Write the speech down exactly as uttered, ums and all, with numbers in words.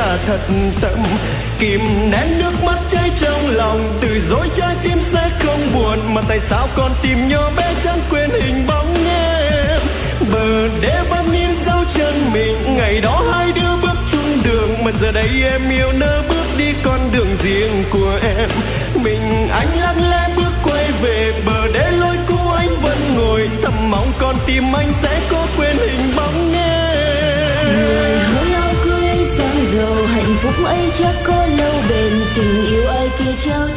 là thật tâm. Kìm nén nước mắt cháy trong lòng, từ dối trái tim sẽ không buồn, mà tại sao con tim nhỏ bé chẳng quên hình bóng em. Bờ đê vẫn in dấu chân mình, ngày đó hai đứa bước chung đường, mà giờ đây em yêu nỡ bước đi con đường riêng của em. Mình anh lặng lẽ bước quay về bờ đê lối cũ, anh vẫn ngồi thầm mong con tim anh sẽ có quên hình bóng em. Người hứa nhau cưới anh sang giàu, hạnh phúc ấy chắc có lâu bền, tình yêu ai kia trao